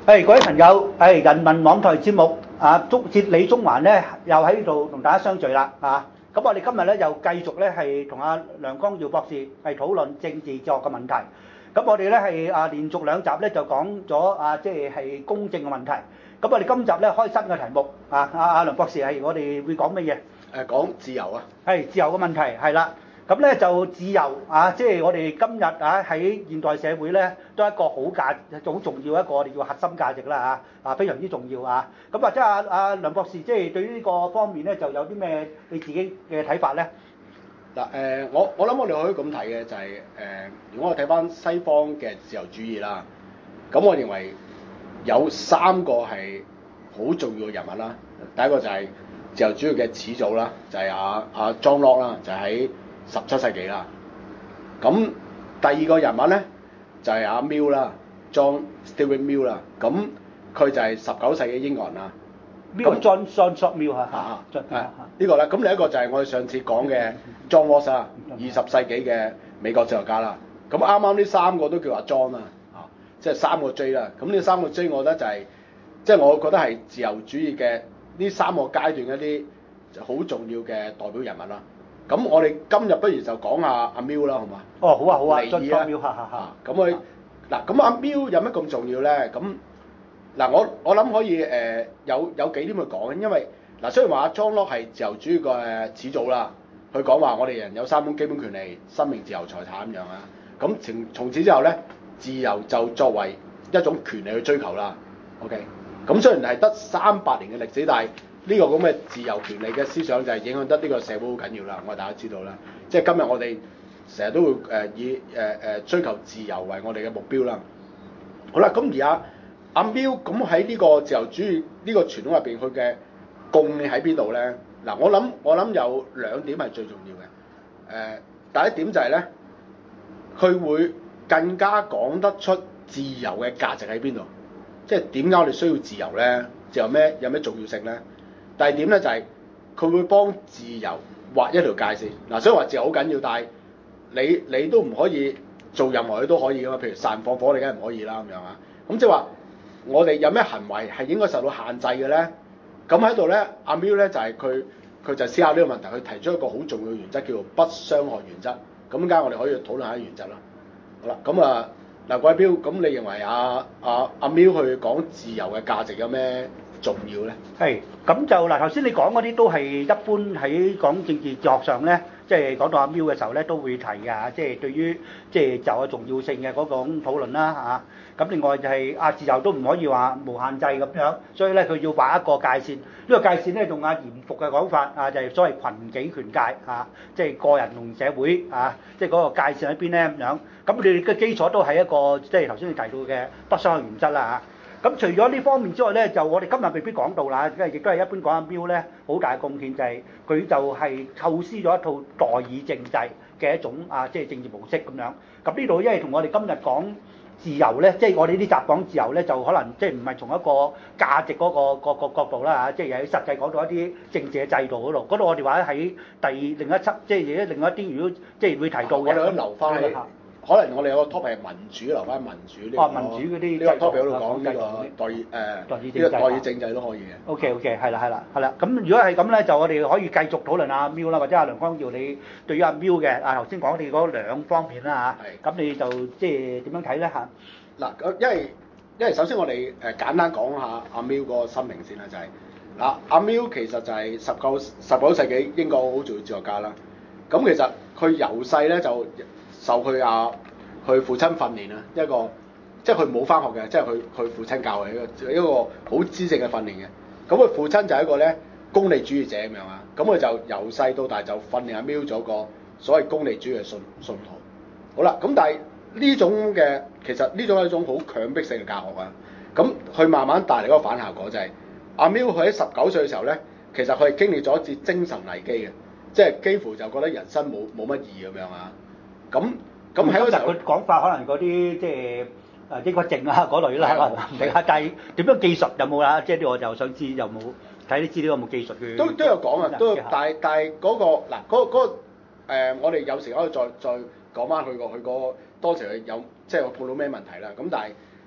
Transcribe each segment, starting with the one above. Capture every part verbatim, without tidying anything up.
誒各位朋友，誒人民網台節目啊，中哲理中環咧，又喺度同大家相聚啦啊！咁我哋今日咧又繼續咧係同阿梁光耀博士係討論政治哲學嘅問題。咁我哋咧係啊連續兩集咧就講咗啊，即係係公正嘅問題。咁我哋今集咧開新嘅題目啊，阿阿梁博士係我哋會講乜嘢？ 誒講自由啊， 係自由嘅問題係啦。咁咧就自由啊，即係我哋今日啊喺現代社會咧，都係一個好價好重要一個我哋叫核心價值啦嚇，啊非常之重要啊。咁或者阿阿梁博士即係對於呢個方面咧，就有啲咩你自己嘅睇法咧？ 嗱誒、呃，我我諗我哋可以咁睇嘅就係、是、誒、呃，如果我睇翻西方嘅自由主義啦，咁我認為有三個係好重要嘅人物啦。第一個就係自由主義嘅始祖啦，就係阿阿 John Locke 啦，就喺十七世紀啦。咁第二個人物咧就係、是、阿 Mill 啦 ，John Stuart Mill 啦。咁佢就係十九世紀英國人啦。 咁 John John Stuart Mill 嚇嚇， 係呢個咧。咁另一個就係我哋上次講嘅 John Rawls 啦，二十世紀嘅美國哲學家啦。咁啱啱呢三個都叫阿 John 啦，啊，即係三個 J 啦。咁呢三個 J 我覺得就係、是，即係我覺得係自由主義嘅呢三個階段一啲好重要嘅代表人物啦。咁我哋今日不如就講下阿 Mill 啦，好嘛？ 哦，好啊好啊， 尼爾啦， 嚇嚇嚇。 咁佢嗱咁阿 Mill 有乜咁重要咧？咁嗱，我我諗可以誒、呃、有有幾點去講，因為嗱雖然話阿 John Locke 係自由主義嘅始祖啦，佢講話我哋人有三種基本權利：生命、自由、財產咁樣啊。咁從從此之後咧，自由就作為一種權利去追求啦。OK，咁雖然係得三百年嘅歷史，但係呢個咁嘅自由權利嘅思想就係影響得呢個社會好緊要啦。我哋大家知道啦，即係今日我哋成日都會誒、呃、以誒誒、呃、追求自由為我哋嘅目標啦。好啦，咁而家阿 Mill 咁喺呢個自由主義呢個傳統入邊，佢嘅貢獻喺邊度咧？嗱，我諗我諗有兩點係最重要嘅。誒、呃，第一點就係咧，佢會更加講得出自由嘅價值喺邊度，即係點解我哋需要自由咧？自由咩有咩重要性咧？第二點咧就係、是、佢會幫自由畫一條界線。嗱，所以話自由好緊要，但係你你都唔可以做任何嘢都可以噶嘛。譬如殺人放火，你梗係唔可以啦咁樣啊。咁即係話我哋有咩行為係應該受到限制嘅咧？咁喺度咧，阿 Mill 咧就係佢佢就思考呢個問題，佢提出一個好重要嘅原則，叫做不傷害原則。咁而家我哋可以討論下原則啦。好啦，咁啊嗱，貴標，咁你認為阿阿阿 Mill 去講自由嘅價值有咩重要咧？ 係，咁就嗱頭先你講嗰啲都係一般喺講政治哲學上咧，即係講到阿 Mill 嘅時候咧，都會提嘅，即係對於即係就嘅重要性嘅嗰種討論啦嚇。咁另外就係啊自由都唔可以話無限制咁樣，所以咧佢要畫一個界線。呢個界線咧用阿嚴復嘅講法啊，就係所謂群己權界啊，即係個人同社會啊，即係嗰個界線喺邊咧咁樣。咁你嘅基礎都係一個即係頭先你提到嘅不傷害原則啦嚇。咁除咗呢方面之外咧，就我哋今日未必講到啦，因為亦都係一般講阿 Mill 咧，好大嘅貢獻就係佢就係構思咗一套代議政制嘅一種啊，即係政治模式咁樣。咁呢度因為同我哋今日講自由咧，即係我哋啲集講自由咧，就可能即係唔係從一個價值嗰個個個角度啦嚇，即係喺實際講到一啲政治嘅制度嗰度，嗰度我哋話喺第另一輯，即係另外一啲如果即係會提到嘅， 我哋都留翻喺。可能我哋有個 topic 係民主，留翻民主呢、這個。 哦，民主嗰啲呢個 topic 嗰度講呢個代議誒，呢個代議政制都可以嘅。 OK OK，係啦係啦係啦。咁如果係咁咧，就我哋可以繼續討論阿 Mill 啦，或者阿梁光耀你對於阿 Mill 嘅啊頭先講你嗰兩方面啦嚇。係。咁你就即係點樣睇咧嚇？ 嗱，因為因為首先我哋誒簡單講下阿 Mill 嗰個生平先啦，就係、是、嗱阿 Mill 其實就係十九十九世紀英國好重要哲學家啦。咁其實佢由細咧就受佢阿佢父親訓練啊，一個即係佢冇返學嘅，即係佢佢父親教佢一個一個好知性嘅訓練嘅。咁佢父親就係一個咧功利主義者咁樣啊，咁佢就由細到大就訓練阿 Mill 咗個所謂功利主義嘅信信徒。好啦，咁但係呢種嘅其實呢種係一種好強迫性嘅教學啊。咁佢慢慢帶嚟嗰個反效果就係、是、阿 Mill 佢喺十九歲嘅時候咧，其實佢係經歷咗一次精神危機嘅，即係幾乎就覺得人生冇冇乜意義咁樣啊。咁咁喺嗰時候， 佢講法可能嗰啲即係誒抑鬱症啊嗰類啦，可能唔明啊。但係點樣技術有冇啊？即係啲我就想知有冇睇啲資料有冇技術嘅？ 都都有講啊，都但係但係嗰個嗱嗰嗰個誒，我哋有時可以再再講翻佢個佢個當時佢有即係碰到咩問題啦。咁但係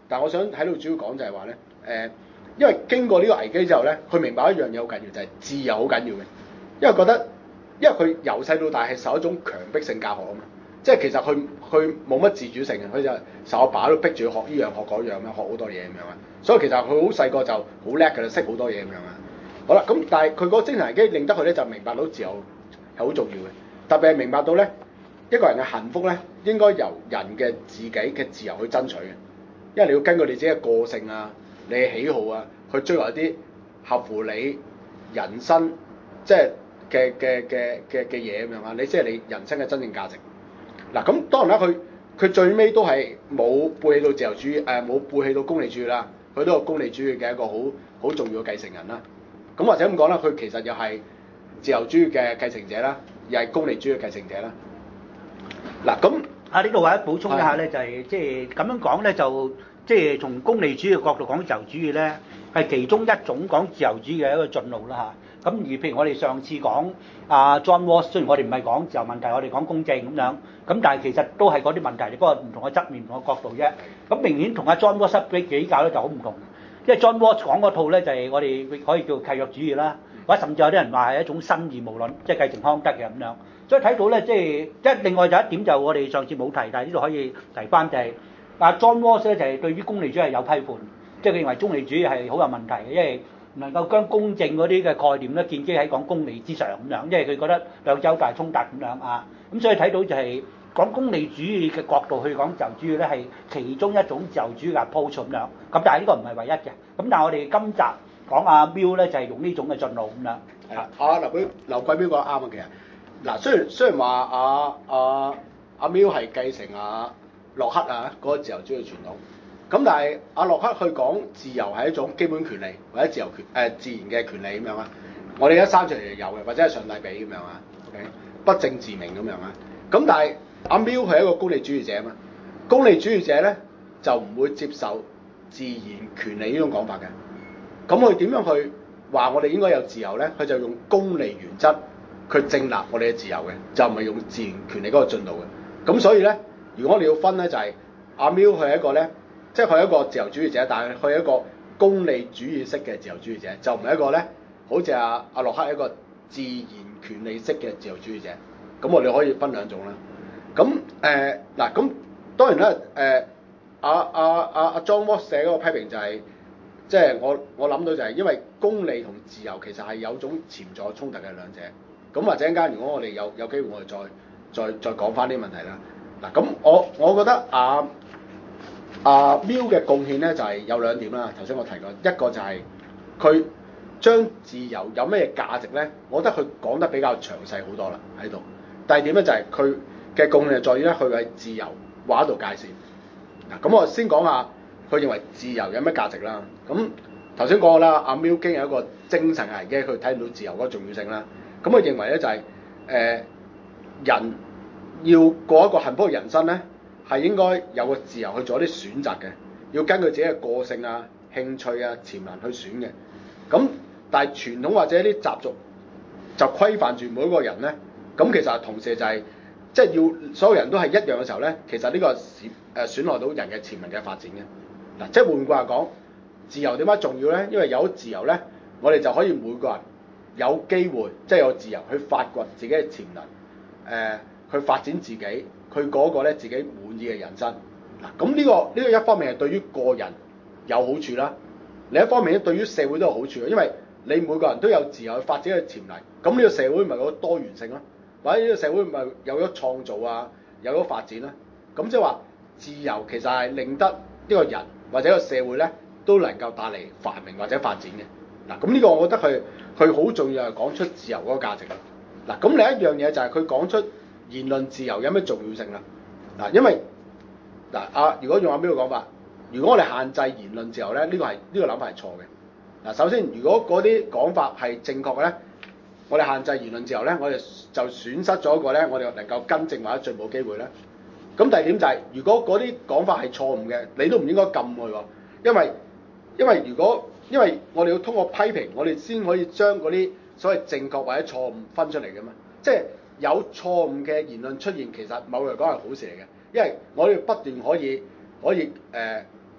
但係我想喺度主要講就係話咧，誒、呃，因為經過呢個危機之後咧，佢明白一樣嘢好緊要，就係、是、自由好緊要嘅，因為覺得，因為佢由細到大係受一種強迫性教學啊嘛，即係其實佢佢冇乜自主性嘅，佢就受阿爸都逼住學呢樣學嗰樣咁樣，學好多嘢咁樣啊，所以其實佢好細個就好叻㗎啦，識好多嘢咁樣啊。好啦，咁但係佢嗰個精神危機令得佢咧就明白到自由係好重要嘅，特別係明白到咧一個人嘅幸福咧應該由人嘅自己嘅自由去爭取嘅，因為你要根據你自己嘅個性啊、你嘅喜好啊去追求一啲合乎你人生即係嘅嘅嘅嘅嘅嘢咁樣啊，你即係你人生嘅真正價值。嗱咁當然啦，佢佢最尾都係冇背棄到自由主義，誒冇背棄到功利主義啦，佢都係功利主義嘅一個好好重要嘅繼承人啦。咁或者咁講啦，佢其實又係自由主義嘅繼承者啦，又係功利主義嘅繼承者啦。嗱咁啊呢度或者補充一下咧，就係即係咁樣講咧，就即係從功利主義嘅角度講自由主義咧，係其中一種講自由主義嘅一個進路啦嚇。咁而譬如我哋上次講阿 John Rawls，雖然我哋唔係講自由問題，我哋講公正咁樣，咁但係其實都係嗰啲問題，不過唔同嘅側面、唔同嘅角度啫。咁明顯同阿 John Rawls 比較咧就好唔同。因為 John Rawls 講嗰套咧就係我哋可以叫契約主義啦，或者甚至有啲人話係一種新義務論，即係繼承康德嘅咁樣。所以睇到咧，即係一另外就一點就我哋上次冇提，但係呢度可以提翻就係阿 John Rawls 咧就係對於功利主義係有批判，即係佢認為功利主義係好有問題嘅，因為唔能夠將公正嗰啲嘅概念咧建基喺講功利之上咁樣，因為佢覺得兩者好大衝突咁樣啊。咁所以睇到就係講功利主義嘅角度去講自由主義咧，係其中一種自由主義嘅 approach 咁樣。咁但係呢個唔係唯一嘅。咁但係我哋今集講阿 Mill 咧就係用呢種嘅進路咁樣。 係啦，阿劉貴劉貴標講得啱啊，其實嗱雖然雖然話阿阿阿 Mill 係繼承阿洛克啊嗰個自由主義傳統，咁但係阿洛克去講自由係一種基本權利或者自由權誒、呃、自然嘅權利咁樣啊，我哋而家生出嚟就有嘅，或者係上帝俾咁樣啊 ，OK 不證自明咁樣啊，咁但係阿 Mill 係一個功利主義者啊嘛，功利主義者咧就唔會接受自然權利呢種講法嘅，咁佢點樣去話我哋應該有自由咧？佢就用功利原則去證立我哋嘅自由嘅，就唔係用自然權利嗰個進度嘅。咁所以咧，如果我哋要分咧，就係阿 Mill 佢係一個咧，即係佢係一個自由主義者，但係佢係一個功利主義式嘅自由主義者，就唔係一個咧，好似阿阿洛克一個自然權利式嘅自由主義者。咁我哋可以分兩種啦。咁誒嗱，咁、呃、當然啦，誒阿阿阿阿 John Rawls 寫嗰個批評就係、是。即係我我諗到就係因為功利同自由其實係有種潛在衝突嘅兩者，咁或者陣間如果我哋有有機會我哋再再再講翻呢個問題啦。嗱咁我我覺得阿阿 Mill 嘅貢獻咧就係、是、有兩點啦。頭先我提過，一個就係佢將自由有咩價值咧，我覺得佢講得比較詳細好多啦喺度。第二點咧就係佢嘅貢獻在於咧，佢為自由畫一道界線。嗱咁我先講下。佢認為自由有咩價值啦？咁頭先講過啦，阿 Mill 經有一個精神危機，佢睇唔到自由嗰個重要性啦。咁佢認為咧就係、是、誒、呃、人要過一個幸福嘅人生咧，係應該有個自由去做一啲選擇嘅，要根據自己嘅個性啊、興趣啊、潛能去選嘅。咁但係傳統或者一啲習俗就規範住每一個人咧。咁其實同時就係、是、即係要所有人都係一樣嘅時候咧，其實呢個誒損害到人嘅潛能嘅發展嘅。嗱，即係換句話講，自由點解重要咧？因為有自由咧，我哋就可以每個人有機會，即係有自由去發掘自己嘅潛能，誒、呃，去發展自己，佢嗰個咧自己滿意嘅人生。嗱，咁呢個呢、呢個一方面係對於個人有好處啦，另一方面咧對於社會都有好處，因為你每個人都有自由去發展嘅潛能，咁呢個社會咪有多元性咯，或者呢個社會咪有咗創造啊，有咗發展啦。咁即係話自由其實係令得呢個人或者個社會咧都能夠帶嚟繁榮或者發展嘅。嗱，咁呢個我覺得佢佢好重要係講出自由嗰個價值啦。嗱，咁另一樣嘢就係佢講出言論自由有咩重要性啦。嗱，因為嗱阿如果用阿 Mill 嘅講法，如果我哋限制言論自由咧，呢、呢個係呢、呢個諗法係錯嘅。嗱，首先如果嗰啲講法係正確嘅咧，我哋限制言論自由咧，我哋就損失咗一個咧，我哋能夠更正或者進步機會咧。咁第二點就係、是，如果嗰啲講法係錯誤嘅，你都唔應該禁佢喎，因為因為如果因為我哋要通過批評，我哋先可以將嗰啲所謂正確或者錯誤分出嚟嘅嘛。即係有錯誤嘅言論出現，其實某嚟講係好事嚟嘅，因為我哋不斷可以可以誒、呃、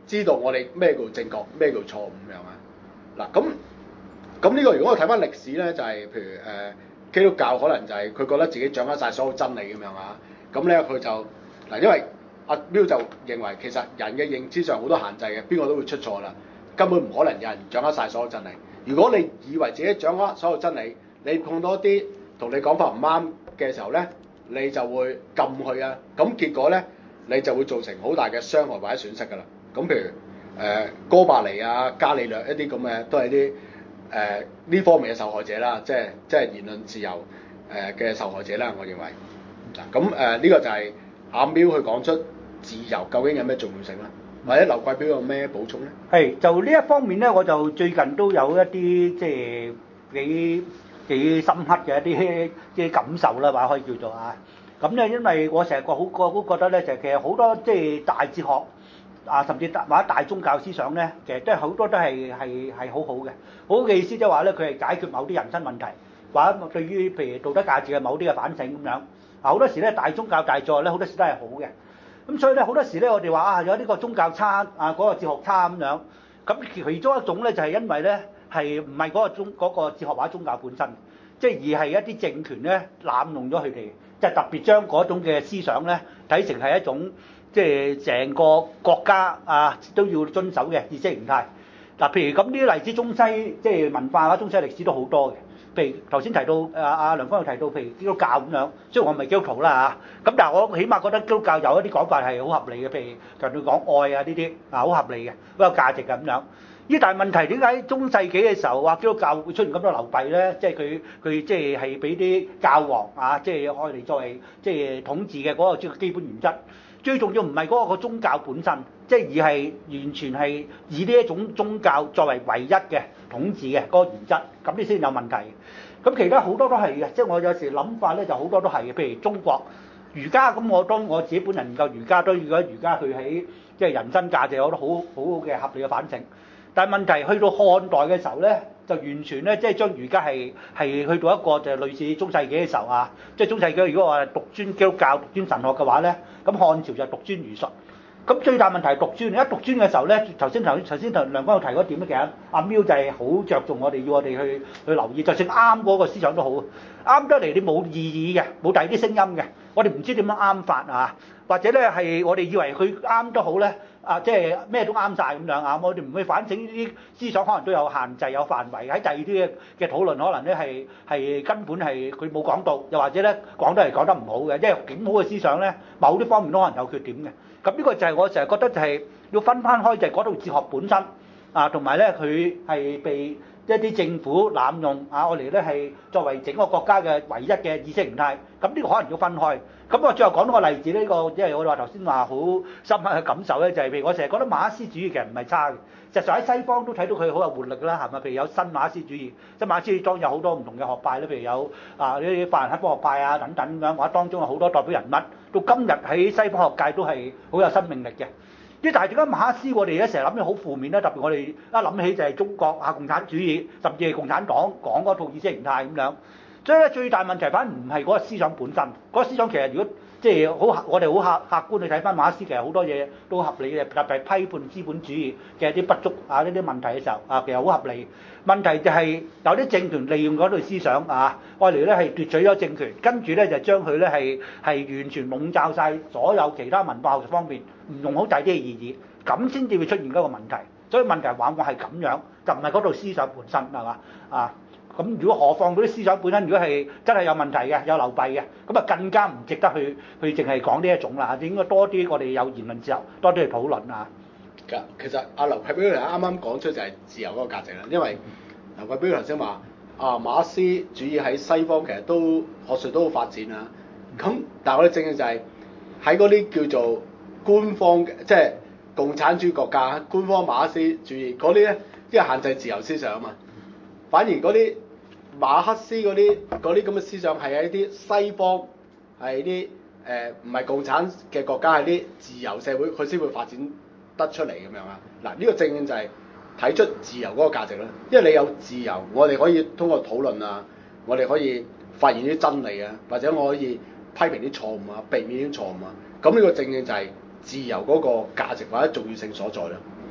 知道我哋咩叫正確，咩叫錯誤咁樣啊。嗱咁咁呢個如果我睇翻歷史咧，就係、是、譬如誒、呃、基督教可能就係佢覺得自己掌握晒所有真理咁樣啊。咁咧佢就嗱，因為阿 Bill 就認為其實人嘅認知上好多限制嘅，邊個都會出錯啦，根本唔可能有人掌握晒所有真理。如果你以為自己掌握所有真理，你碰到一啲同你講法唔啱嘅時候咧，你就會禁佢啊。咁結果咧，你就會造成好大嘅傷害或者損失㗎啦。咁譬如誒、呃、哥白尼啊、伽利略一啲咁嘅，都係啲誒呢方面嘅受害者啦，即係即係言論自由誒嘅受害者啦。我認為嗱，咁誒呢個就係阿 Miu 去講出自由究竟有咩重要性啦，或者劉貴標有咩補充咧？ 係就呢一方面咧，我就最近都有一啲即係幾幾深刻嘅一啲即係感受啦，話可以叫做啊。咁咧，因為我成日個好個都覺得咧，就其實好多即係大哲學啊，甚至大或者大宗教思想咧，其實都係好多都係係係好好嘅。好嘅意思即係話咧，佢係解決某啲人生問題，或者對於譬如道德價值嘅某啲嘅反省咁樣。啊，好多時咧大宗教大作咧，好多時都係好嘅。咁所以咧好多時咧，我哋話啊，有呢個宗教差啊，嗰個哲學差咁樣。咁其中一種咧就係因為咧係唔係嗰個宗嗰個哲學或者宗教本身，即係而係一啲政權咧濫用咗佢哋。就特別將嗰種嘅思想咧睇成係一種即係成個國家啊都要遵守嘅意識形態。嗱，譬如咁呢啲例子，中西即係文化或者中西歷史都好多嘅。譬如頭先提到阿阿梁方有提到，譬如基督教咁樣，雖然我唔係基督徒啦嚇，咁但係我起碼覺得基督教有一啲講法係好合理嘅，譬如強調講愛啊呢啲啊好合理嘅，好有價值嘅咁樣。呢但係問題點解中世紀嘅時候話基督教會出現咁多流弊咧？即係佢佢即係係俾啲教皇啊，即係愛嚟作為即係統治嘅嗰個基本原則。最重要唔係嗰個宗教本身，即係而係完全係以呢一種宗教作為唯一嘅統治嘅嗰個原則，咁呢先有問題。咁其他好多都係嘅，即係我有時諗法咧就好多都係嘅，譬如中國儒家咁，我當我自己本人研究儒家，都覺得儒家佢喺即係人生價值有好多好好嘅合理嘅反省。但係問題去到漢代嘅時候咧，就完全咧即係將儒家係係去到一個就係類似中世紀嘅時候啊，即係中世紀如果話獨尊基督教、獨尊神學嘅話咧，咁漢朝就獨尊儒術。咁最大問題係獨尊，一獨尊嘅時候咧，頭先頭頭先同梁光有提嗰點咧，其實阿 Miu 就係好着重我哋要我哋去去留意，就算啱嗰個思想都好，啱得嚟你冇意義嘅，冇第二啲聲音嘅，我哋唔知點樣啱法啊，或者咧係我哋以為佢啱都好咧。啊，即係咩都啱晒咁樣啊！我哋唔去反省呢啲思想，可能都有限制、有範圍。喺第二啲嘅嘅討論，可能咧係係根本係佢冇講到，又或者咧講得係講得唔好嘅。因為幾好嘅思想咧，某啲方面都可能有缺點嘅。咁呢個就係我成日覺得就係要分翻開，就係嗰套哲學本身啊，同埋咧佢係被一啲政府濫用啊，我哋咧係作為整個國家嘅唯一嘅意識形態。咁呢個可能要分開。咁我最後講多個例子，呢、這個即係我哋話頭先話好深刻嘅感受咧，就係、是、譬如我成日覺得馬克思主義其實唔係差嘅，實際喺西方都睇到佢好有活力啦，係咪？譬如有新馬克思主義，即係馬克思主義當有好多唔同嘅學派咧，譬如有啊呢啲法蘭克福學派啊等等咁樣，或者當中有好多代表人物，到今日喺西方學界都係好有生命力嘅。啲但係點解馬克思我哋咧成日諗起好負面咧？特別我哋一諗起就係中國啊共產主義，甚至係共產黨講嗰套意識形態咁樣。所以咧最大問題反而唔係嗰個思想本身，嗰、那個思想其實如果即係好我哋好客客觀去睇翻馬克思，其實好多嘢都合理嘅，特別係批判資本主義嘅啲不足啊呢啲問題嘅時候啊，其實好合理。問題就係有啲政權利用嗰類思想啊，愛嚟咧係奪取咗政權，跟住咧就將佢咧係係完全籠罩晒所有其他文化學方面，唔用好大啲嘅意義，咁先至會出現嗰個問題。所以問題往往係咁樣，就唔係嗰套思想本身係嘛啊？咁如果何況嗰啲思想本身如果係真係有問題嘅、有流弊嘅，咁啊更加唔值得去去淨係講呢一種啦。應該多啲我哋有言論自由，多啲去討論啊。 其實阿劉啟標啱啱講出就係自由嗰個價值啦，因為劉啟標頭先話啊馬克思主義喺西方其實都學術都好發展啊。咁但係我哋正正就係喺嗰啲叫做官方嘅，即係共產主義國家、官方馬克思主義嗰啲咧，即係限制自由思想啊嘛。反而嗰啲馬克思嗰啲嗰啲咁嘅思想係喺啲西方係啲誒唔係共產嘅國家係啲自由社會，佢先會發展得出嚟咁樣啊！嗱，呢個正正就係睇出自由嗰個價值啦。因為你有自由，我哋可以通過討論啊，我哋可以發現啲真理啊，或者我可以批評啲錯誤啊，避免啲錯誤啊。咁呢個正正就係自由嗰個價值或者重要性所在啦。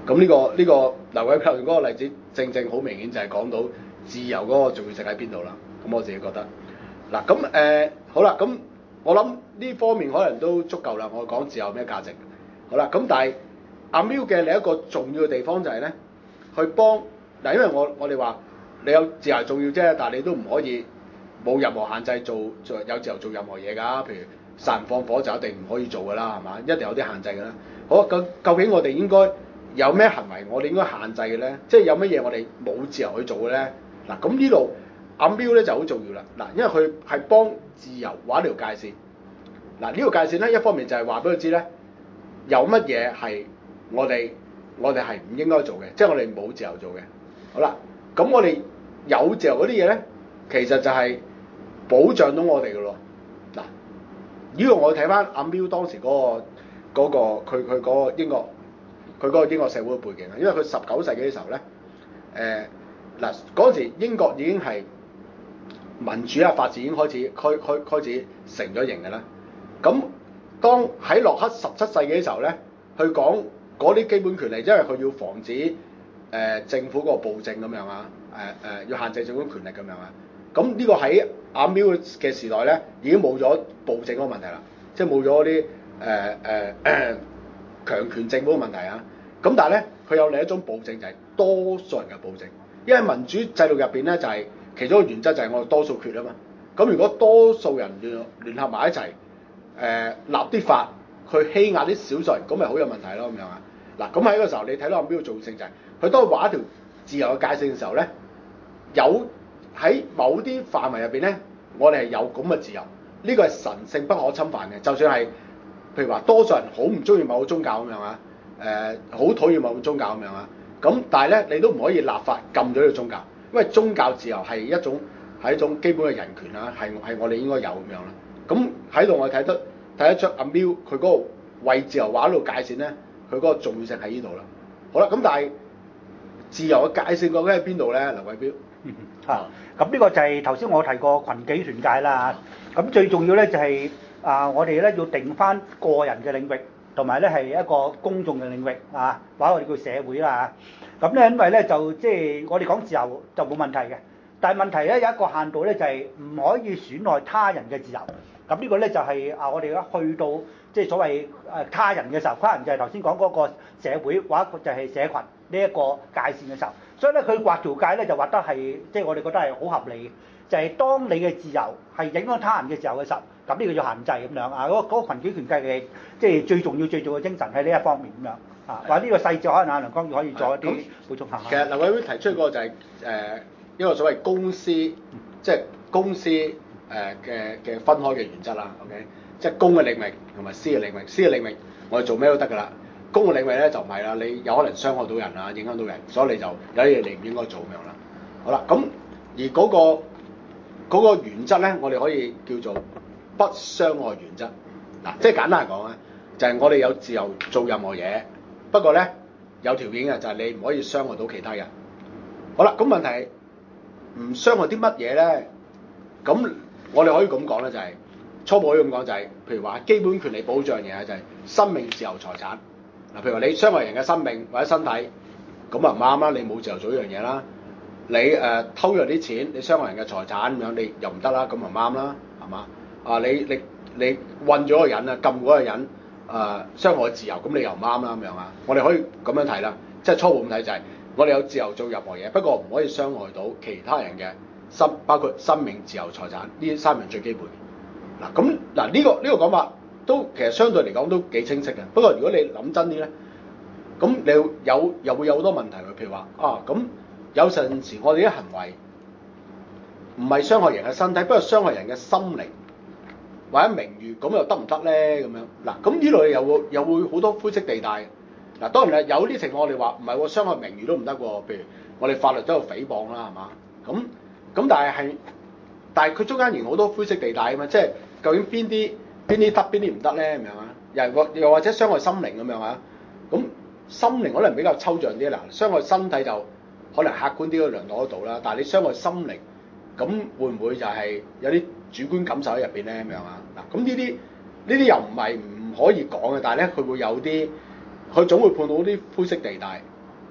咁呢、個呢、個劉偉強嗰個例子，正正好明顯就係講到自由嗰個重要性喺邊度啦。咁我自己覺得，嗱咁誒好啦，咁我諗呢方面可能都足夠啦。我講自由有咩價值？好啦，咁但係阿 Miu 嘅另一個重要嘅地方就係咧，去幫嗱，因為我我哋話你有自由係重要啫，但係你都唔可以冇任何限制做做有自由做任何嘢㗎。譬如殺人放火就一定唔可以做㗎啦，係嘛？一定有啲限制㗎啦。好，究究竟我哋應該有咩行為我哋應該限制嘅咧？即係有乜嘢我哋冇自由去做嘅咧？嗱，咁呢度阿 Miu 咧就好重要啦。嗱，因為佢係幫自由畫條界線。嗱，呢條界線咧，一方面就係話俾佢知咧，有乜嘢係我哋我哋係唔應該做嘅，即係我哋冇自由做嘅。好啦，咁我哋有自由嗰啲嘢咧，其實就係保障到我哋嘅咯。嗱，呢個我睇翻阿 Miu 當時嗰、嗰個嗰、佢佢嗰個英國佢嗰個英國社會嘅背景啊，因為佢十九世紀嘅時候咧，誒嗱嗰時英國已經係民主啊法治已經開始開開開始成咗型嘅啦。咁當喺洛克十七世紀嘅時候咧，去講嗰啲基本權利，因為佢要防止誒、呃、政府嗰個暴政咁樣啊，誒、呃、誒要限制政府權力咁樣啊。咁呢個喺阿 Miu 嘅時代咧，已經冇咗暴政嗰個問題啦，即係冇咗啲誒誒誒強權政府嘅問題啊。咁但係咧，佢有另一種暴政就係、是、多數人嘅暴政，因為民主制度入邊咧就係、是、其中一個原則就係我哋多數決啊嘛。咁如果多數人聯聯合埋一齊，誒、呃、立啲法去欺壓啲少數人，咁咪好有問題咯咁樣啊。嗱，咁喺嗰個時候你睇到阿 Miu 嘅重要性就係、是，佢當畫一條自由嘅界線嘅時候咧，有喺某啲範圍入邊咧，我哋係有咁嘅自由，呢、這個係神聖不可侵犯嘅。就算係譬如話多數人好唔中意某個宗教咁樣啊，誒好討厭某個宗教咁樣啊，咁但係咧你都唔可以立法禁咗呢個宗教，因為宗教自由係一種係一種基本嘅人權啊，係係我哋應該有咁樣啦。咁喺度我睇得睇得出阿 Miu 佢嗰個為自由畫一路界線咧，佢嗰個重要性喺呢度啦。好啦，咁但係自由嘅界線究竟喺邊度咧？劉偉標。 嗯啊，咁呢個就係頭先我提過群己團界啦。咁最重要咧就係、是、啊，我哋咧要定翻個人嘅領域，同埋咧係一個公眾嘅領域啊，或者我哋叫社會啦。咁咧因為咧就即係我哋講自由就冇問題嘅，但係問題咧有一個限度咧就係、是、唔可以損害他人嘅自由。咁呢個咧就係、是、啊，我哋一去到即係所謂誒他人嘅時候，他人就係頭先講嗰個社會或者就係社群呢一個界線嘅時候。所以咧，佢畫條界咧就畫得係，即係我哋覺得係好合理嘅，就係、是、當你嘅自由係影響他人嘅自由嘅時候，咁呢個要限制咁樣啊。嗰、那、嗰個羣己權計嘅，即係最重要最重要嘅精神喺呢一方面咁樣啊。話呢個細節可能阿梁光耀可以做一啲補充下。 其實劉偉標提出一個就係、是、誒、呃、一個所謂公司，即係公司誒嘅嘅分開嘅原則啦。OK，即係公嘅領域同埋私嘅領域，私嘅領域我哋做咩都得㗎啦。公嘅領域咧就唔係啦，你有可能傷害到人啊，影響到人，所以你就有啲嘢你唔應該做咁樣啦。好啦，咁而嗰、那個嗰、那個原則咧，我哋可以叫做不傷害原則。嗱，即係簡單嚟講咧，就係、是、我哋有自由做任何嘢，不過咧有條件嘅就係你唔可以傷害到其他人。好啦，咁問題唔傷害啲乜嘢咧？咁我哋可以咁講咧，就係、是、初步可以咁講，就係、是、譬如話基本權利保障嘢就係生命、自由、財產。嗱，譬如話你傷害人嘅生命或者身體，咁啊唔啱啦，你冇自由做呢樣嘢啦。你誒、呃、偷人啲錢，你傷害人嘅財產咁樣，你又唔得啦，咁唔啱啦，係嘛？啊，你你你困咗個人啊，禁嗰個人誒、呃、傷害自由，咁你又唔啱啦咁樣啊。我哋可以咁樣睇啦，即係初步咁睇就係、是、我哋有自由做任何嘢，不過唔可以傷害到其他人嘅生，包括生命、自由、財產呢三樣最基本。嗱咁嗱呢個呢、這個講法。都其實相對嚟講都幾清晰嘅，不過如果你諗真啲咧，咁你有又會有好多問題喎。譬如話啊，咁有陣時我哋啲行為唔係傷害人嘅身體，不過傷害人嘅心靈或者名譽，咁又得唔得咧？咁樣嗱，咁呢類又會又會好多灰色地帶。嗱，當然係有啲情況我哋話唔係喎，傷害名譽都唔得喎。譬如我哋法律都有誹謗啦，係嘛？咁咁但係係，但係佢中間仍然好多灰色地帶啊嘛，即係究竟邊啲？邊啲得邊啲唔得咧？咁樣啊，又或又或者傷害心靈咁樣啊？咁心靈可能比較抽象啲啦，傷害身體就可能客觀啲都量度得到啦。但係你傷害心靈，咁會唔會就係有啲主觀感受喺入邊咧？咁樣啊？嗱，咁呢啲呢啲又唔係唔可以講嘅，但係咧佢會有啲，佢總會判到啲灰色地帶。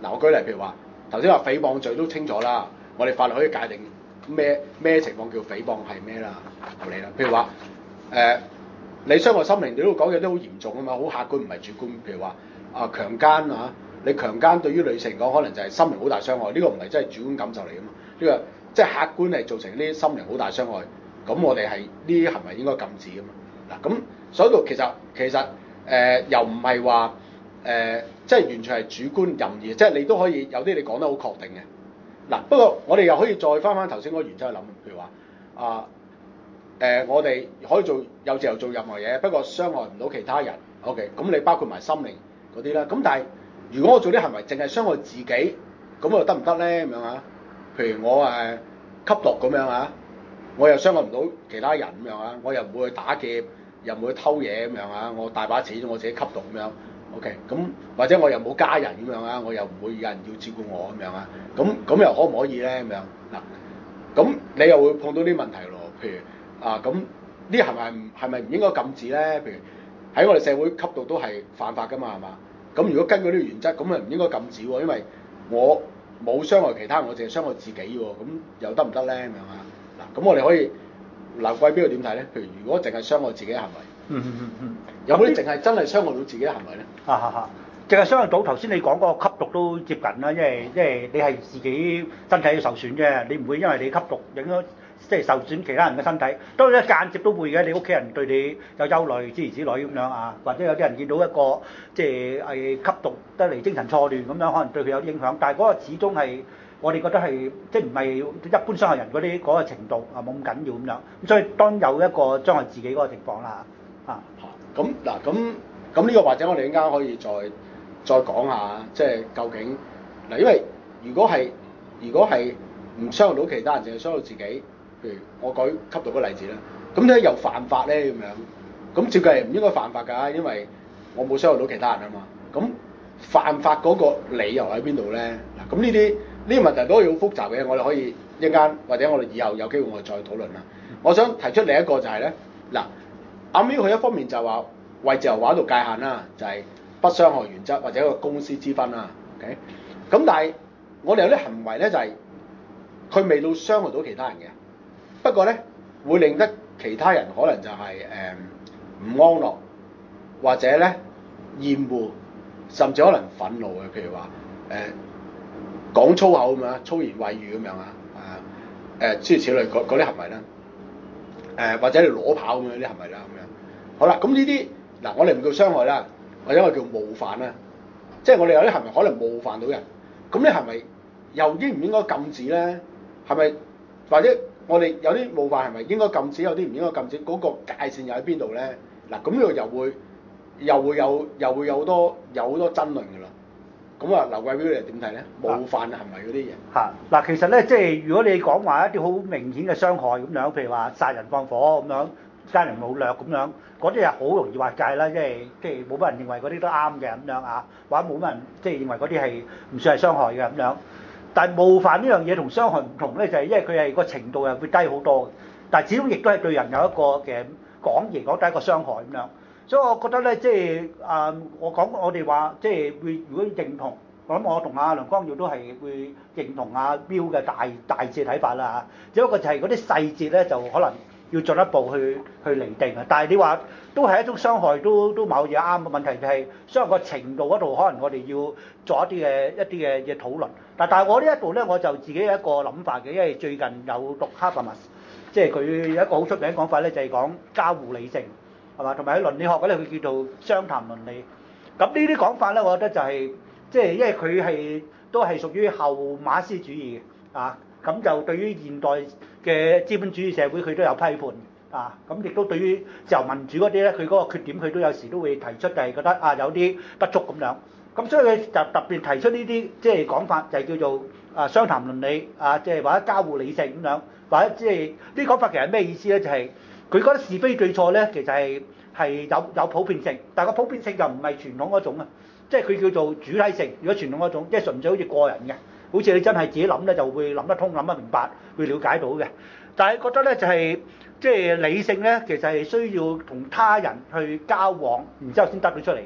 嗱，我舉例譬如話，頭先話誹謗罪都清楚啦，我哋法律可以界定咩咩情況叫誹謗係咩啦，合理啦。譬如話誒、呃，你傷害心靈，你都講嘅都好嚴重啊嘛，好客觀唔係主觀。譬如話啊強姦啊，你強姦對於女性嚟講，可能就係心靈好大傷害，呢、這個唔係真係主觀感受嚟噶嘛，呢、這個即係客觀係造成呢啲心靈好大傷害。咁我哋係呢啲行為應該禁止噶嘛。嗱咁所以度其實其實誒、呃、又唔係話誒即係完全係主觀任意，即係你都可以有啲你講得好確定嘅。嗱不過我哋又可以再翻翻頭先嗰個原則去諗，譬如話啊誒我哋可以做有自由做任何嘢，不過傷害唔到其他人。OK， 咁你包括埋心靈嗰啲啦。咁但係如果我做啲行為淨係傷害自己，咁又得唔得咧？咁樣啊？譬如我誒、呃、吸毒咁樣啊？我又傷害唔到其他人咁樣啊，我又唔會去打劫，又唔會去偷嘢咁樣啊，我大把錢我自己吸毒咁樣 ，OK，咁或者我又冇家人咁樣啊，我又唔會有人要照顧我咁樣啊，咁咁又可唔可以咧咁樣嗱？咁你又會碰到啲問題咯，譬如啊咁呢係咪係咪唔應該禁止咧？譬如喺我哋社會吸毒都係犯法噶嘛係嘛？咁如果根據呢個原則，咁咪唔應該禁止喎，因為我冇傷害其他人，我淨係傷害自己喎，咁又得唔得咧咁樣啊？咁我哋可以劉貴標點睇咧？譬如如果淨係傷害自己嘅行為， 嗯嗯嗯嗯， 有冇啲淨係真係傷害到自己嘅行為咧？ 啊哈哈，淨係傷害到頭先你講嗰個吸毒都接近啦，因為因為你係自己身體受損啫，你唔會因為你吸毒影響即係受損其他人嘅身體。當然間接都會嘅，你屋企人對你有憂慮諸如此類咁樣啊，或者有啲人見到一個即係係吸毒得嚟精神錯亂咁樣，可能對佢有啲影響。但係嗰個始終係。我哋覺得係即係唔係一般傷害人嗰啲嗰個程度啊，冇咁緊要咁樣，咁所以當有一個傷害自己嗰個情況啦嚇啊咁嗱咁咁呢個或者我哋陣間可以再再講下，即係究竟嗱，因為如果係如果係唔傷害到其他人，淨係傷害到自己，譬如我舉吸毒個例子啦，咁點解又犯法咧咁樣？咁照計唔應該犯法㗎，因為我冇傷害到其他人啊嘛。咁犯法嗰個理由喺邊度咧？嗱，咁呢啲。呢個問題都可以好複雜嘅，我哋可以一陣間或者我哋以後有機會我哋再討論啦。我想提出另一個就係、是、咧，嗱，阿 Miu 佢一方面就話為自由畫度界限啦，就係、是、不傷害原則或者一個公私之分啦。OK，咁但係我哋有啲行為咧就係、是、佢未到傷害到其他人嘅，不過咧會令得其他人可能就係誒唔安樂或者咧厭惡，甚至可能憤怒嘅，譬如話誒。呃講粗口咁樣，粗言穢語咁樣啊，誒誒諸如此類嗰啲行為啦，誒、呃、或者你裸跑咁樣啲行為啦咁樣。好啦，咁呢啲嗱我哋唔叫傷害啦，或者我叫冒犯啦，即係我哋有啲行為可能冒犯到人，咁呢係咪又應唔應該禁止咧？係咪或者我哋有啲冒犯係咪應該禁止，有啲唔應該禁止？嗰、那個界線又喺邊度咧？嗱，咁呢個又會又會有又會有好多有好多爭論㗎啦。咁啊，劉貴標你點睇咧？冒犯行為嗰啲嘢嚇嗱，其實咧即係如果你講話一啲好明顯嘅傷害咁樣，譬如話殺人放火咁樣、奸人擄掠咁樣，嗰啲係好容易劃界啦，即係即係冇乜人認為嗰啲都啱嘅咁樣啊，或者冇乜人即係認為嗰啲係唔算係傷害嘅咁樣。但係冒犯呢樣嘢同傷害唔同咧，就係因為佢係個程度係會低好多嘅，但係始終亦都係對人有一個嘅廣義嚟講都係一個傷害咁樣。所以我覺得咧，即係啊、呃，我講我哋話，即係會如果認同，我諗我同阿梁光耀都係會認同阿 Miu 嘅大大致睇法啦嚇。只不過就係嗰啲細節咧，就可能要進一步去去釐定啊。但係你話都係一種傷害，都都某嘢啱嘅問題就係傷害個程度嗰度，可能我哋要做一啲嘅一啲嘅嘅討論。但但係我呢一度咧，我就自己有一個諗法嘅，因為最近有讀哈佛文，即係佢有一個好出名嘅講法咧，就係講交互理性。係嘛？同埋喺倫理學嗰咧，佢叫做商談倫理。咁呢啲講法咧，我覺得就係、是、即係因為佢係都係屬於後馬克思主義嘅啊。咁就對於現代嘅資本主義社會，佢都有批判啊。咁亦都對於自由民主嗰啲咧，佢嗰個缺點，佢都有時都會提出，就係覺得啊有啲不足咁樣。咁所以佢就特別提出呢啲即係講法，就係叫做啊商談倫理啊，即係或者交互理性咁樣，或者即係呢啲講法其實係咩意思咧？就係、是。佢覺得是非對錯咧，其實係係有有普遍性，但係個普遍性就唔係傳統嗰種啊，即係佢叫做主體性。如果傳統嗰種，即係純粹好似個人嘅，好似你真係自己諗咧，就會諗得通、諗得明白、會了解到嘅。但係覺得咧就係即係理性咧，其實係需要同他人去交往，然之後先得到出嚟。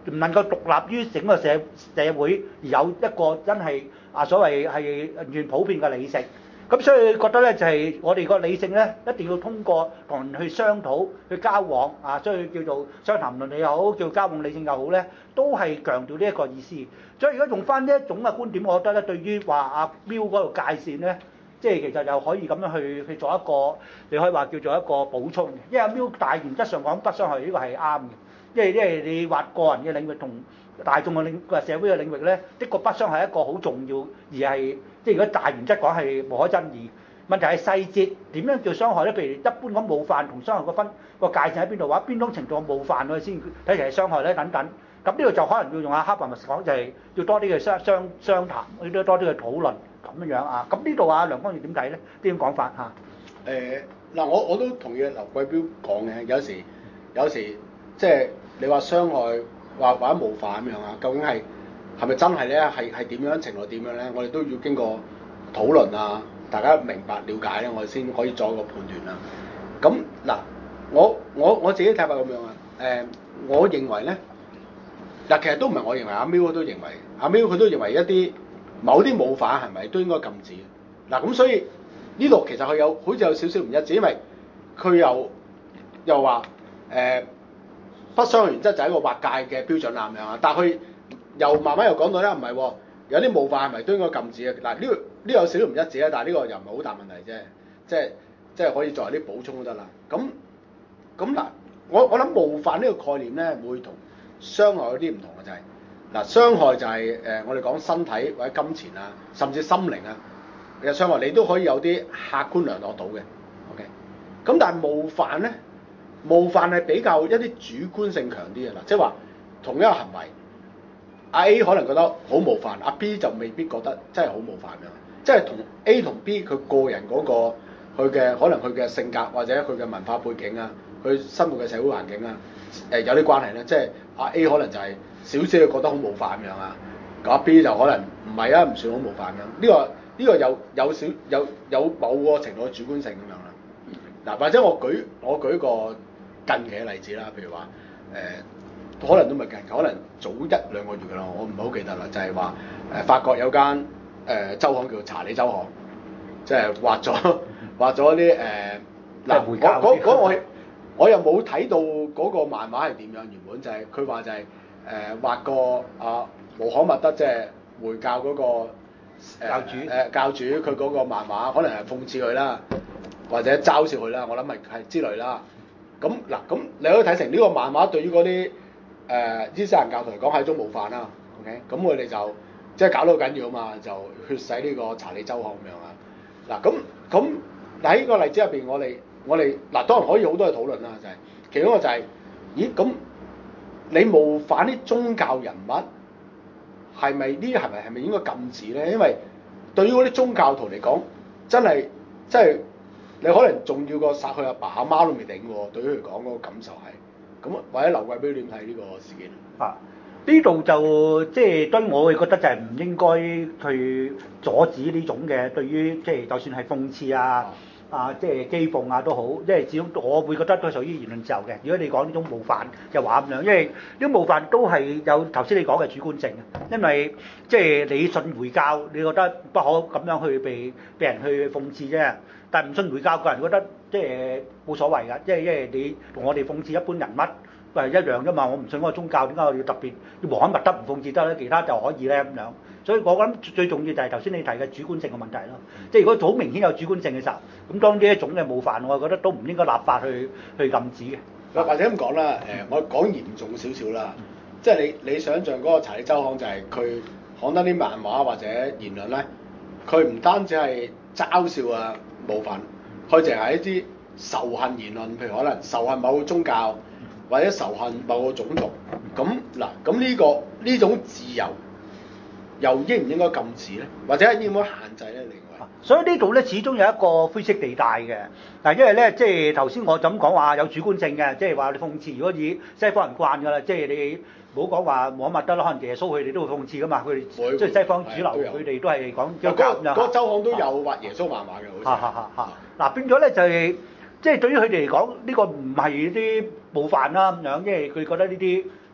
唔能夠獨立於整個社社會而有一個真係啊所謂係完全普遍嘅理性。咁所以覺得咧就係、是、我哋個理性咧一定要通過同人去商討、去交往啊，所以叫做商談論理又好，叫交往理性又好咧，都係強調呢一個意思。所以如果用翻呢一種嘅觀點，我覺得咧對於話阿標嗰度界線咧，即係其實又可以咁樣去去做一個，你可以話叫做一個補充嘅。因為阿標大原則上講不傷害呢個係啱嘅，因為因為你話個人嘅領域同大眾嘅領個社會嘅領域咧，的確不傷係一個好重要，而係即係如果大原則講係無可爭議。問題係細節點樣叫傷害咧？譬如一般講冒犯同傷害個分個界線喺邊度話，邊種程度嘅冒犯我哋先睇嚟係傷害咧等等。咁呢個就可能要用阿哈伯密講，就係要多啲嘅商商商談，要多啲嘅討論咁樣樣啊。咁呢度啊，梁光耀點睇咧？呢種講法嚇？ 誒嗱、呃，我我都同意劉貴標講嘅，有時有時即係你話傷害或或者冒犯咁樣啊，究竟係係咪真係咧？係係點樣程度點樣咧？我哋都要經過討論啊，大家明白了解咧，我哋先可以作一個判斷啦。咁嗱，我我我自己睇法咁樣啊，誒、呃，我認為咧。嗱，其實都唔係我認為，阿 Miu 都認為，阿 Miu 佢都認為一啲某啲冒犯係咪都應該禁止？嗱，咁所以呢度其實佢有好似有少少唔一致，因為佢又又話誒、呃、不傷害原則就係一個劃界嘅標準啦咁樣啊，但係佢又慢慢又講到咧，唔係喎，有啲冒犯係咪都應該禁止嘅？嗱，呢個呢有少少唔一致咧，但係呢個又唔係好大問題啫，即係即係可以作為啲補充都得啦。咁咁嗱，我我諗冒犯呢個概念咧會同傷害有啲唔同嘅就係、是、嗱，傷害就係、是、誒、呃、我哋講身體或者金錢啊，甚至心靈啊嘅傷害，你都可以有啲客觀量度到嘅。OK，咁但係冒犯咧，冒犯係比較一啲主觀性強啲嘅啦，即係話同一個行為，阿 A 可能覺得好冒犯，阿 B 就未必覺得真係好冒犯嘅，即係同 A 同 B 佢個人嗰、那個佢嘅可能佢嘅性格或者佢嘅文化背景啊，佢生活嘅社會環境啊。誒、呃、有啲關係咧，即係阿 A 可能就係少少覺得好冒犯咁樣啊，咁阿 B 就可能唔係啊，唔算好冒犯咁。呢、這個呢、這個有有少有有某個程度嘅主觀性咁樣啦。嗱、呃，或者我舉我舉個近期嘅例子啦，譬如話誒、呃，可能都唔係近期，可能早一兩個月㗎啦，我唔係好記得啦，就係話誒法國有間誒、呃、週刊叫查理週刊，即係畫咗畫咗啲誒嗱，嗰嗰我。我又冇睇到嗰個漫畫係點樣，原本就係佢話就係、是、誒、呃、畫個啊穆罕默德即係回教嗰、那個、呃、教主誒、呃、教主佢嗰個漫畫，可能係諷刺佢啦，或者嘲笑佢啦，我諗係係之類啦。咁嗱，咁你可以睇成呢個漫畫對於嗰啲誒伊斯蘭教徒嚟講係一種冒犯啦。OK，咁佢哋就即係搞到好緊要啊嘛，就血洗呢個查理周刊咁樣啊。嗱，咁咁喺呢個例子入邊，我哋。我哋嗱當然可以好多嘅討論啦，就係、是、其中一個就係、是，咦咁你冒犯啲宗教人物係咪呢啲行為係咪應該禁止咧？因為對於嗰啲宗教徒嚟講，真係真係你可能仲要過殺佢阿爸阿媽都未定喎。對於佢嚟講嗰個感受係咁，或者劉貴標點睇呢個事件啊？ 呢度就即係當然我會覺得就係唔應該去阻止呢種嘅對於即係就算係諷刺啊。啊啊，即係譏諷啊都好，因為始終我會覺得都係屬於言論自由嘅。如果你講呢種冒犯就話咁樣，因為呢種冒犯都係有頭先你講嘅主觀性嘅，因為即係你信回教，你覺得不可咁樣去被被人去諷刺啫。但係唔信回教個人覺得即係冇所謂㗎，即係因為你同我哋諷刺一般人物係一樣啫嘛。我唔信嗰個宗教，點解我要特別要穆罕默德唔諷刺得咧？其他就可以咧咁樣。所以我諗最重要就係頭先你提嘅主觀性嘅問題咯。即係如果好明顯有主觀性嘅時候，咁當呢一種嘅冒犯，我覺得都唔應該立法去去禁止嘅。 或者咁講啦，誒、呃，我講嚴重少少啦，即係你你想象嗰個查理周刊就係佢刊登啲漫畫或者言論咧，佢唔單止係嘲笑啊冒犯，佢淨係一啲仇恨言論，譬如可能仇恨某個宗教或者仇恨某個種族。咁嗱，咁呢、這個呢種自由。又應唔應該禁止咧？或者應唔應該限制咧？另外， 所以呢度咧始終有一個灰色地帶嘅。嗱，因為咧即係頭先我就咁講話有主觀性嘅，即係話你諷刺。如果以西方人慣㗎啦，即係你唔好講話穆罕默德啦，可能耶穌佢哋都會諷刺㗎嘛。佢哋即係西方主流，佢哋都係講基督教咁樣。 嗰個週刊都有畫耶穌漫畫嘅，好似。 嚇嚇嚇嚇！嗱變咗咧就係、是，即係對於佢哋嚟講，呢、這個唔係啲冒犯啦咁樣，因為佢覺得呢啲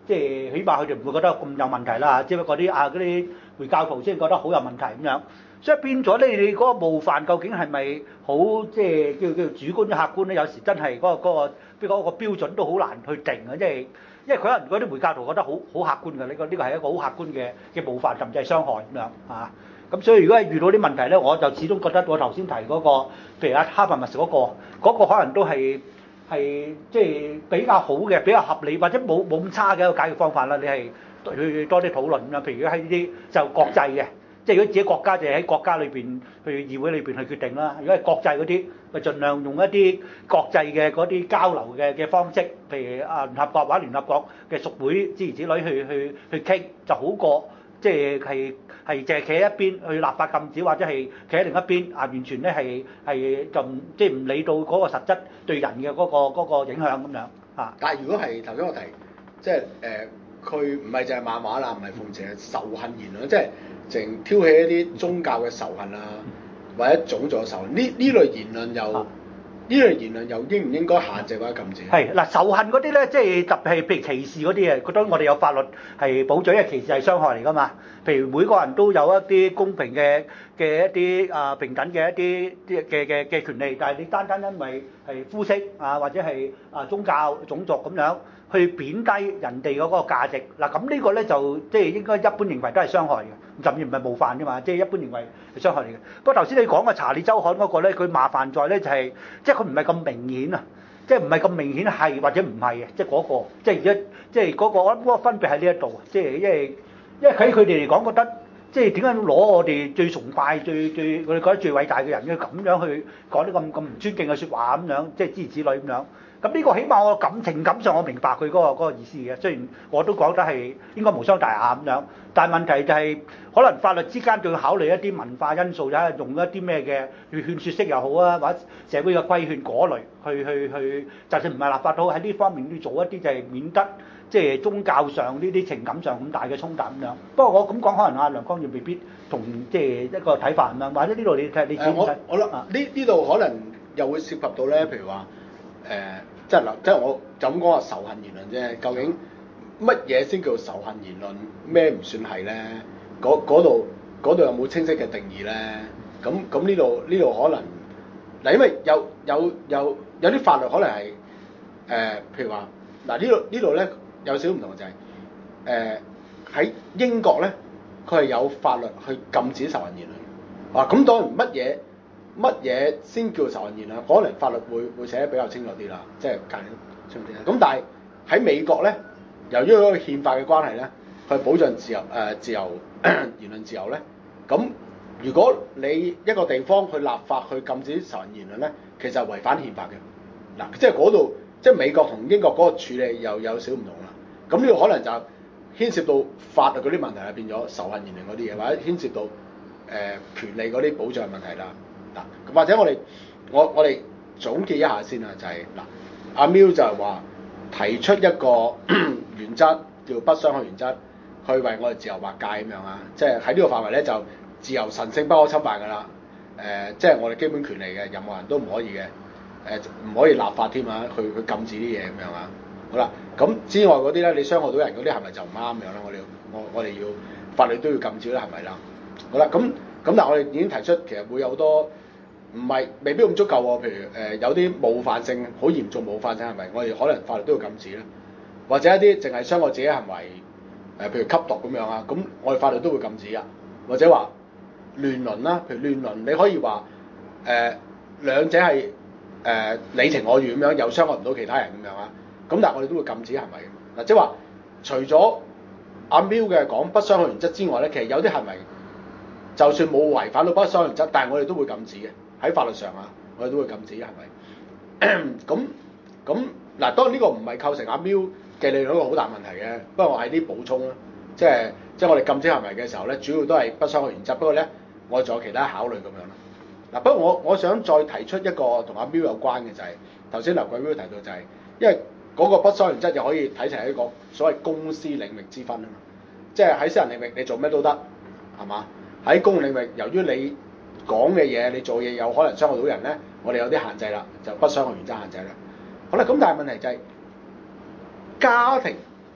即係起碼佢哋唔會覺得咁有問題啦，只不過啲啊嗰啲回教徒先覺得好有問題咁樣。所以變咗咧，你嗰個冒犯究竟係咪好即係叫叫主觀客觀咧？有時真係嗰、嗰個嗰、嗰個嗰個標準都好難去定啊！即係因為佢可能嗰啲回教徒覺得好好客觀嘅，呢個呢個係一個好客觀嘅嘅冒犯，甚至係傷害咁樣啊。咁所以如果係遇到啲問題咧，我就始終覺得我頭先提嗰、嗰個，譬如阿哈伯密斯嗰個，嗰、嗰個可能都係係即係比較好嘅、比較合理或者冇冇咁差嘅一個解決方法啦。你係去多啲討論啦。譬如喺呢啲就國際嘅。即係如果自己國家就喺國家裏邊去議會裏邊去決定啦。如果係國際嗰啲，咪盡量用一啲國際嘅嗰啲交流嘅嘅方式，譬如啊聯合國或者聯合國嘅屬會諸如此類去去去傾，就好過即係係係淨係企喺一邊去立法禁止，或者係企喺另一邊啊，完全咧係係就唔即係唔理到嗰個實質對人嘅嗰個嗰個影響咁樣啊。 但係如果係頭先我提，即係誒佢唔係淨係漫畫啦，唔係奉承仇恨言論，即係。淨挑起一啲宗教嘅仇恨啊，或者種族嘅仇恨，呢呢類言論又呢、啊、類言論又應唔應該限制或者禁止？係嗱，仇恨嗰啲咧，即係特別係譬如歧視嗰啲啊，覺得我哋有法律係保障，因為歧視係傷害嚟㗎嘛。譬如每個人都有一啲公平嘅嘅一啲啊平等嘅一啲啲嘅嘅嘅權利，但係你單單因為係膚色啊或者係啊宗教種族咁樣去貶低人哋嗰個價值，嗱咁呢個咧就即係應該一般認為都係傷害嘅，甚至唔係冒犯啫嘛，即係一般認為係傷害嚟嘅。不過頭先你講嘅查理周刊嗰個咧，佢麻煩在咧就係即係佢唔係咁明顯啊，即係唔係咁明顯係或者唔係嘅，即係嗰個即係而家即係嗰個我諗嗰個分別喺呢一度，即係因為因為喺佢哋嚟講覺得即係點解要攞我哋最崇拜最最我哋覺得最偉大嘅人要咁樣去講啲咁咁唔尊敬嘅説話咁樣，即係諸如此類咁樣。咁呢個起碼我感情感上我明白佢嗰個嗰個意思嘅，雖然我都覺得係應該無傷大雅咁樣，但係問題就係可能法律之間仲要考慮一啲文化因素，睇下用一啲咩嘅勸説式又好啊，或者社會嘅規勸嗰類去去去，就算唔係立法都喺呢方面要做一啲，就係免得即係宗教上呢啲情感上咁大嘅衝突咁樣。不過我咁講，可能阿梁光耀未必同即係一個睇法咁樣，或者呢度你睇你自己睇。 我我諗呢呢度可能又會涉及到咧，譬如話誒。呃即係嗱，即係我就咁講話仇恨言論啫。究竟乜嘢先叫仇恨言論？咩唔算係咧？嗰度嗰度有冇清晰嘅定義咧？咁咁呢度呢度可能嗱，因為有有有有啲法律可能係誒、呃，譬如話嗱呢度呢度咧有少少唔同嘅就係誒喺英國咧，佢係有法律去禁止仇恨言論。啊，咁當然乜嘢？乜嘢先叫仇恨言論？可能法律會會寫得比較清楚啲啦，即係簡清楚啲啦。咁但係喺美國咧，由於嗰個憲法嘅關係咧，去保障自由誒、呃、自由言論自由咧。咁如果你一個地方去立法去禁止仇恨言論咧，其實係違反憲法嘅。嗱，即係嗰度即係美國同英國嗰個處理又有少唔同啦。咁呢個可能就牽涉到法律嗰啲問題係變咗仇恨言論嗰啲嘢，或者牽涉到誒、呃、權利嗰啲保障問題啦。嗱，或者我哋我我哋總結一下先啊，就係、是、嗱，阿 Miu 就係話提出一個原則叫不傷害原則，去為我哋自由劃界咁樣啊，即係喺呢個範圍咧就自由神聖不可侵犯㗎啦，誒、呃，即係我哋基本權利嘅，任何人都唔可以嘅，誒、呃，唔可以立法添啊，去去禁止啲嘢咁樣啊。好啦，咁之外嗰啲咧，你傷害到人嗰啲係咪就唔啱樣啦？我哋我我哋要法律都要禁止啦，係咪啦？好啦，咁咁但係我哋已經提出其實會有好多。唔係未必咁足夠喎，譬如誒、呃、有啲冒犯性好嚴重冒犯性係咪？我哋可能法律都要禁止咧，或者一啲淨係傷害自己行為，誒、呃、譬如吸毒咁樣啊，咁我哋法律都會禁止啊。或者話亂倫啦，譬如亂倫，你可以話誒、呃、兩者係誒、呃、你情我願咁樣，又傷害唔到其他人咁樣啊。咁但係我哋都會禁止行為嘅嗱，即係話除咗阿 Miu 嘅講不傷害原則之外咧，其實有啲行為就算冇違反到不傷害原則，但係我哋都會禁止嘅。喺法律上啊，我哋都會禁止，係咪？咁咁嗱，當然呢個唔係構成阿 Miu 嘅利益一個好大問題嘅，不過我係啲補充啦，即係即係我哋禁止行為嘅時候咧，主要都係不傷害原則，不過咧我仲有其他考慮咁樣啦。嗱，不過我我想再提出一個同阿 Miu 有關嘅就係頭先劉貴標提到就係、是，因為嗰個不傷害原則又可以睇成係一個所謂公私領域之分啊嘛，即係喺私人領域你做咩都得，係嘛？喺公領域由於你講嘅嘢，你做嘢有可能傷害到人咧，我哋有啲限制啦，就不傷害原則限制啦。好啦，咁但係問題就係、是、家庭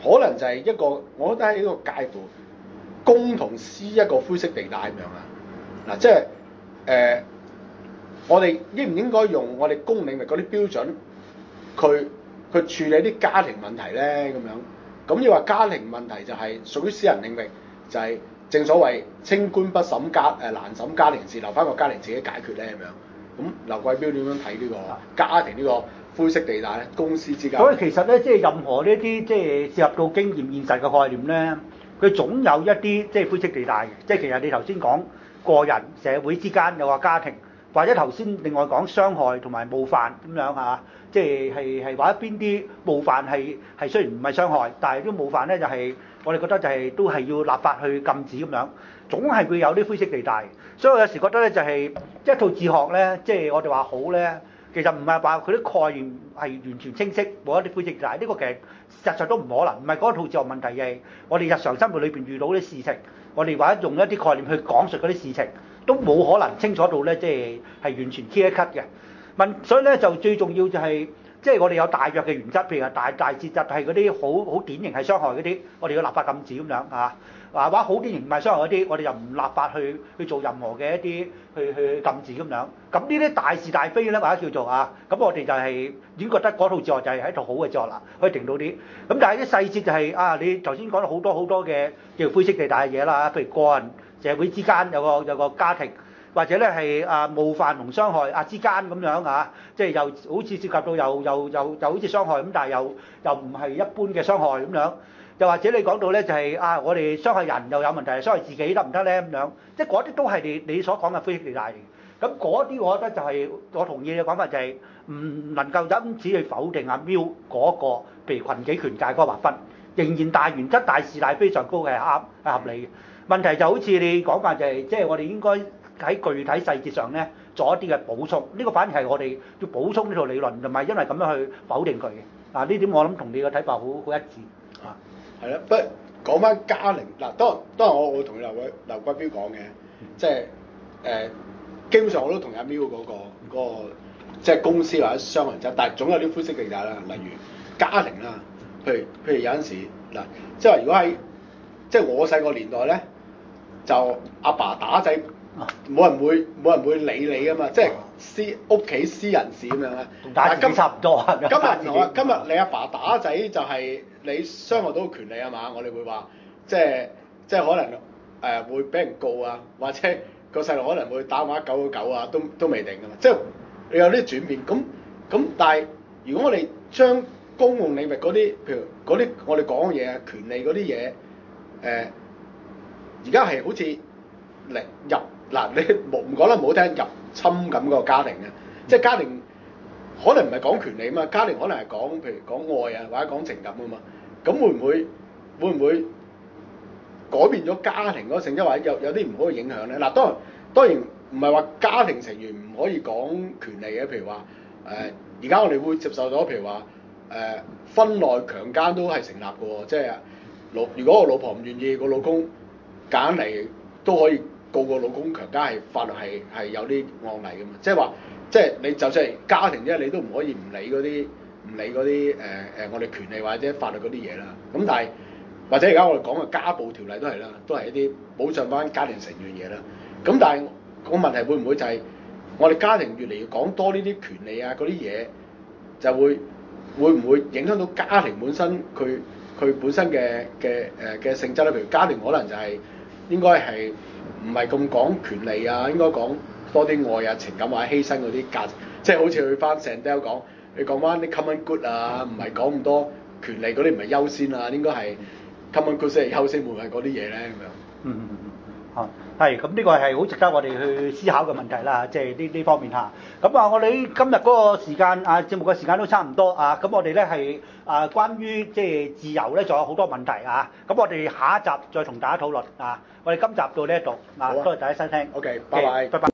可能就係一個，我覺得係一個介乎公同私一個灰色地帶咁樣啊。嗱，即係誒、呃，我哋應唔應該用我哋公領域嗰啲標準去去處理啲家庭問題咧？咁樣咁要話家庭問題就係屬於私人領域，就係、是、正所謂清官不審家誒難審家庭事，留翻個家庭自己解決咧咁樣。咁劉貴標點樣睇呢個家庭呢個灰色地帶咧？公私之間。 所以其實咧，即係任何呢啲即係涉及到經驗現實嘅概念咧，佢總有一啲即係灰色地帶嘅。即係其實你頭先講個人、社會之間有個家庭，或者頭先另外講傷害同埋冒犯咁樣嚇，即係係係或者邊啲冒犯係係雖然唔係傷害，但係啲冒犯咧就係、是、我哋覺得就係、是、都係要立法去禁止咁樣，總係會有啲灰色地帶。所以我有時覺得咧就係、是、一套哲學咧，即係我哋話好咧。其實唔係話佢啲概念係完全清晰，冇一啲灰色地帶，呢個其實實在都唔可能，唔係嗰套哲學問題嘅。我哋日常生活裏邊遇到啲事情，我哋或者用一啲概念去講述嗰啲事情，都冇可能清楚到咧，即係係完全 clear cut 嘅。問，所以咧就最重要就係、是，即係我哋有大約嘅原則，譬如話大大節則係嗰啲好好典型係傷害嗰啲，我哋要立法禁止咁樣啊。話話好典型唔係傷害嗰啲，我哋又唔立法去去做任何嘅一啲去去禁止咁樣。咁呢啲大是大非咧，或者叫做啊，咁我哋就係已經覺得嗰套哲學就係一套好嘅哲學啦，可以定到啲。咁但係啲細節就係、是、啊，你頭先講到好多好多嘅叫灰色地帶嘅嘢啦，譬如個人社會之間有個有個家庭，或者咧係啊冒犯同傷害啊之間咁樣啊，即係又好似涉及到又又又又好似傷害咁，但係又又唔係一般嘅傷害咁樣。又或者你講到咧就係、是、啊，我哋傷害人又有問題，傷害自己得唔得咧咁樣？即係嗰啲都係你你所講嘅灰色地帶嚟。咁嗰啲我覺得就係、是、我同意你嘅講法，就係唔能夠因此去否定阿 Miu 嗰個譬如群己權界嗰個劃分，仍然大原則大是大非上高嘅係啱係合理嘅。問題就好似你講法就係、是，即係我哋應該喺具體細節上咧做一啲嘅補充，呢、這個反而係我哋要補充呢套理論，唔係因為咁樣去否定佢嘅。啊，呢點我諗同你嘅睇法好好一致啊。 係啦，不過講翻家庭嗱，當當然我我同劉貴劉貴標講嘅，即係誒基本上我都同阿 Miu 嗰個嗰個即係公司或者商人啫，但係總有啲灰色地帶啦，例如家庭啦，譬如譬如有陣時嗱，即係話如果喺即係我細個年代咧，就阿爸打仔，冇人會冇人會理你噶嘛，即係私屋企私人事咁樣啦。 同打自己差唔多啊！ 今日同今日你阿爸打仔就係你傷害到權利啊嘛，我哋會話即係即係可能誒、呃、會俾人告啊，或者個細路可能會打電話九九九啊，都都未定噶嘛，即係你有啲轉變。咁咁但係如果我哋將公共領域嗰啲，譬如嗰啲我哋講嘅嘢啊，權利嗰啲嘢誒，而家係好似嚟入嗱，你冇唔講得唔好聽，入侵咁個家庭嘅，即係家庭。可能唔係講權利啊嘛，家庭可能係講譬如講愛啊，或者講情感啊嘛，咁會唔會會唔會改變咗家庭嗰個性質，或者有有啲唔好嘅影響咧？嗱，當然當然唔係話家庭成員唔可以講權利嘅，譬如話誒，而家我哋會接受咗，譬如話誒婚內強姦都係成立嘅喎，即係老如果個老婆唔願意，個老公揀嚟都可以告個老公強姦，係法律係係有啲案例嘅嘛，即係話。即係你就算係家庭啫，你都唔可以唔理嗰啲唔理嗰啲誒誒我哋權利或者法律嗰啲嘢啦。咁但係或者而家我哋講嘅家暴條例都係啦，都係一啲保障翻家庭成員嘢啦。咁但係個問題會唔會就係我哋家庭越嚟越講多呢啲權利啊嗰啲嘢，就會會唔會影響到家庭本身佢佢本身嘅嘅誒嘅性質咧？譬如家庭可能就係應該係唔係咁講權利啊，應該講。多啲愛啊、情感或者犧牲嗰啲價值，即係好似去翻 Sandel 講，你講翻啲 common good 啊，唔係講咁多權利嗰啲唔係優先啊，應該係 common good 先係優先，會唔會係嗰啲嘢咧咁樣？ 嗯嗯嗯，嚇係，咁呢個係好值得我哋去思考嘅問題啦，即係呢呢方面嚇。咁啊，我哋今日嗰個時間啊，節目嘅時間都差唔多啊，咁我哋咧係啊關於即係自由咧，仲有好多問題啊，咁我哋下一集再同大家討論啊。我哋今集到呢一度啊，多謝大家收聽。 OK，拜拜。 拜拜。